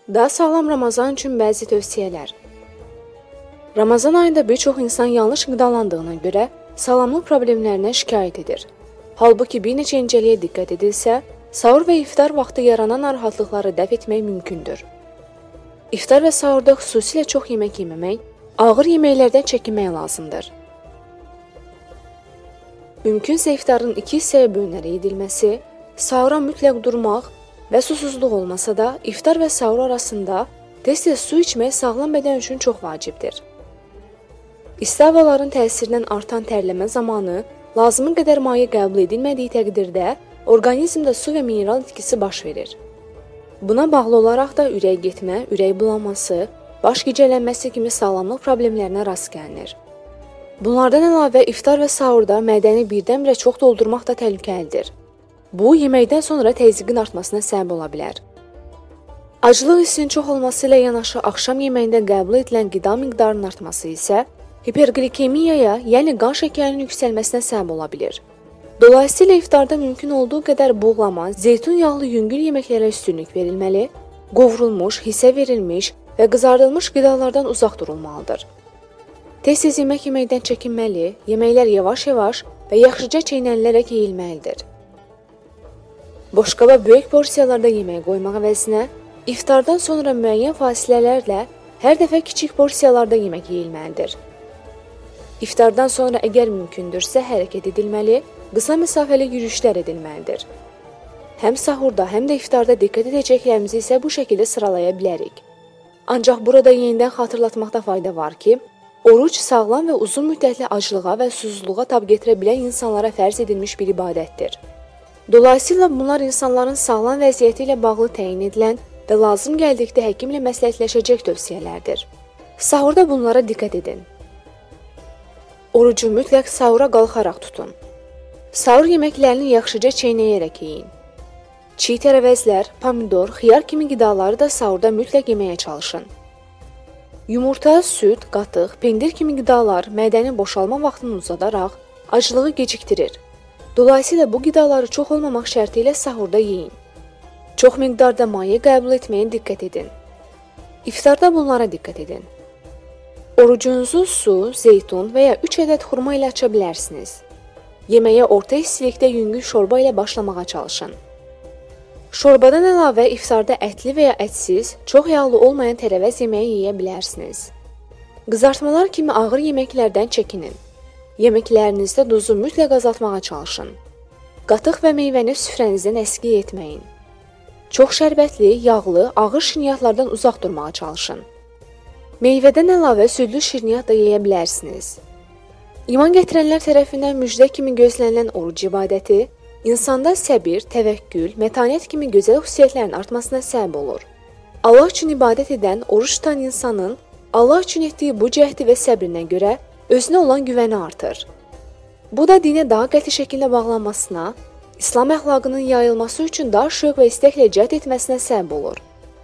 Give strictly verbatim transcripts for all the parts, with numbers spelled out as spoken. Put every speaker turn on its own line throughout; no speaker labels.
Daha sağlam Ramazan üçün bəzi tövsiyələr. Ramazan ayında bir çox insan yanlış qidalandığına görə sağlamlıq problemlərinə şikayət edir. Halbuki bir neçə incəliyə diqqət edilsə, sahur və iftar vaxtı yaranan narahatlıqları dəf etmək mümkündür. İftar və sahurda xüsusilə çox yemək yeməmək, ağır yeməklərdən çəkinmək lazımdır. Mümkünsə iftarın iki hissəyə bölünərək edilməsi, sahura mütləq durmaq və susuzluq olmasa da, iftar və sahur arasında tez-tez su içmək sağlam bədən üçün çox vacibdir. İsti havaların təsirindən artan tərləmə zamanı lazımı qədər maye qəbul edilmədiyi təqdirdə orqanizmdə su və mineral itkisi baş verir. Buna bağlı olaraq da ürək getmə, ürək bulanması, baş gicəllənməsi kimi sağlamlıq problemlərinə rast gəlinir. Bunlardan əlavə iftar və sahurda mədəni birdən-birə çox doldurmaq da təhlükəlidir. Bu, yeməkdən sonra təzyiqin artmasına səbəb ola bilər. Aclıq hissinin çox olması ilə yanaşı axşam yeməyində qəbul edilən qida miqdarının artması isə hiperqlikemiyaya, yəni qan şəkərinin yüksəlməsinə səbəb ola bilir. Dolayısıyla iftarda mümkün olduğu qədər buğlama, zeytun yağlı yüngül yeməklərə üstünlük verilməli, qovrulmuş, hisə verilmiş və qızardılmış qidalardan uzaq durulmalıdır. Tez-tez yemək yeməkdən çəkinməli, yeməklər yavaş-yavaş və yaxşıca çeynənilərək yeyilməlidir. Boşqaba böyük porsiyalarda yemək qoymaq əvəzinə, iftardan sonra müəyyən fasilələrlə hər dəfə kiçik porsiyalarda yemək yeyilməlidir. İftardan sonra əgər mümkündürsə hərəkət edilməli, qısa məsafəli yürüyüşlər edilməlidir. Həm sahurda, həm də iftarda diqqət edəcəklərimizi isə bu şəkildə sıralaya bilərik. Ancaq burada yenidən xatırlatmaqda fayda var ki, oruc sağlam və uzun müddətli aclığa və susuzluğa tab gətirə bilən insanlara fərz edilmiş bir ibadətdir. Dolayısıyla bunlar insanların sağlam vəziyyəti ilə bağlı təyin edilən və lazım gəldikdə həkimlə məsləhətləşəcək tövsiyələrdir. Sahurda bunlara diqqət edin. Orucu mütləq sahura qalxaraq tutun. Sahur yeməklərini yaxşıca çeynəyərək yeyin. Çiğ tərəvəzlər, pomidor, xiyar kimi qidaları da sahurda mütləq yeməyə çalışın. Yumurta, süd, qatıq, pendir kimi qidalar mədənin boşalma vaxtını uzadaraq aclığı gecikdirir. Dolayısıyla bu qidaları çox olmamaq şərti ilə sahurda yeyin. Çox miqdarda maye qəbul etməyə diqqət edin. İftarda bunlara diqqət edin. Orucunuzu su, zeytun və ya üç ədəd xurma ilə aça bilərsiniz. Yeməyə orta istilikdə yüngül şorba ilə başlamağa çalışın. Şorbadan əlavə iftarda ətli və ya ətsiz, çox yağlı olmayan tərəvəz yeməyi yeyə bilərsiniz. Qızartmalar kimi ağır yeməklərdən çəkinin. Yeməklərinizdə duzu mütləq azaltmağa çalışın. Qatıq və meyvəni süfrənizdən əskik etməyin. Çox şərbətli, yağlı, ağır şirniyyatlardan uzaq durmağa çalışın. Meyvədən əlavə südlü şirniyyat da yeyə bilərsiniz. İman gətirənlər tərəfindən müjdə kimi gözlənilən oruc ibadəti, insanda səbir, təvəkkül, mətanət kimi gözəl xüsusiyyətlərin artmasına səbəb olur. Allah üçün ibadət edən, oruc tutan insanın Allah üçün etdiyi bu cəhdi və səbrinə görə özünə olan güvəni artır. Bu da dinə daha qəti şəkildə bağlanmasına, İslam əxlaqının yayılması üçün daha şövq və istəklə cəhd etməsinə səbəb olur.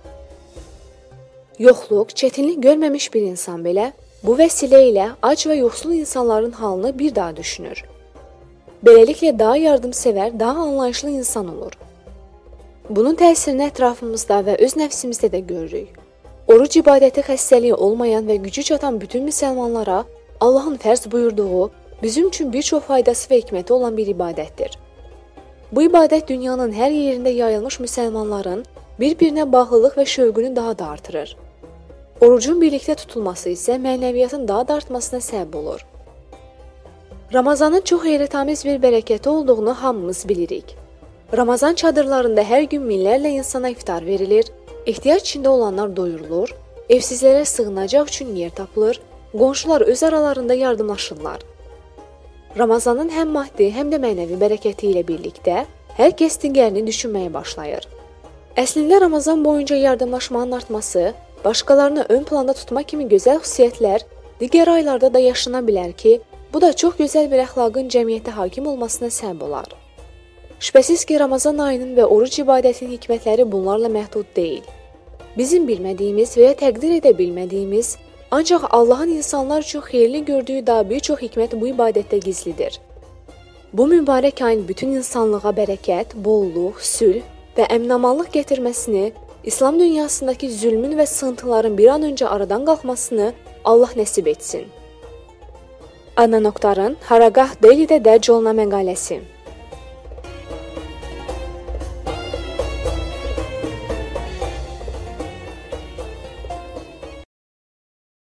Yoxluq, çətinlik görməmiş bir insan belə bu vəsilə ilə ac və yoxsul insanların halını bir daha düşünür. Beləliklə daha yardımsevər, daha anlayışlı insan olur. Bunun təsirini ətrafımızda və öz nəfsimizdə də görürük. Oruc ibadəti xəstəliyi olmayan və gücü çatan bütün müsəlmanlara Allahın fərz buyurduğu, bizim üçün bir çox faydası və hikməti olan bir ibadətdir. Bu ibadət dünyanın hər yerində yayılmış müsəlmanların bir-birinə bağlılıq və şövqünü daha da artırır. Orucun birlikdə tutulması isə mənəviyyatın daha da artmasına səbəb olur. Ramazanın çox heyrətamiz bir bərəkəti olduğunu hamımız bilirik. Ramazan çadırlarında hər gün minlərlə insana iftar verilir, ehtiyac içində olanlar doyurulur, evsizlərə sığınacaq üçün yer tapılır, qonşular öz aralarında yardımlaşırlar. Ramazanın həm maddi, həm də mənəvi bərəkəti ilə birlikdə hər kəs digərini düşünməyə başlayır. Əslində Ramazan boyunca yardımlaşmanın artması, başqalarını ön planda tutma kimi gözəl xüsusiyyətlər digər aylarda da yaşana bilər ki, bu da çox gözəl bir əxlaqın cəmiyyətə hakim olmasına səbəb olar. Şübhəsiz ki, Ramazan ayının və oruc ibadətinin hikmətləri bunlarla məhdud deyil. Bizim bilmədiyimiz və ya təqdir edə bilmədiyimiz, ancaq Allahın insanlar üçün xeyirli gördüyü daha bir çox hikmət bu ibadətdə gizlidir. Bu mübarək ayın bütün insanlığa bərəkət, bolluq, sülh və əmin-amanlıq gətirməsini İslam dünyasındakı zülmün və sıxıntıların bir an öncə aradan qalxmasını Allah nəsib etsin. Ana Noktar'ın Haragah Daily'də dərc olunan məqaləsi.